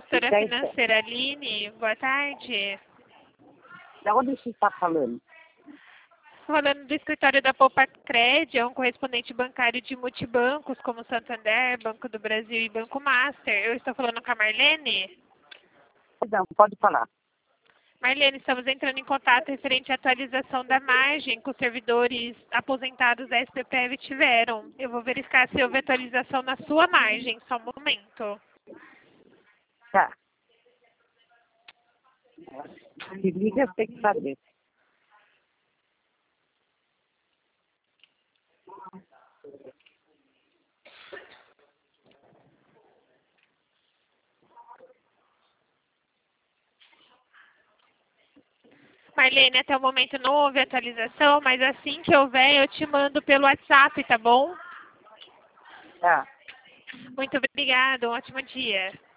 gestora financeira Aline, boa tarde. Da onde você está falando? Falando do escritório da Poupa Cred, é um correspondente bancário de multibancos, como Santander, Banco do Brasil e Banco Master. Eu estou falando com a Marlene? Não, pode falar. Marlene, estamos entrando em contato referente à atualização da margem que os servidores aposentados da SPPF tiveram. Eu vou verificar se houve atualização na sua margem, só um momento. Tá. Se liga, tem que saber. Marlene, até o momento não houve atualização, mas assim que houver eu te mando pelo WhatsApp, tá bom? Tá. Muito obrigada, um ótimo dia.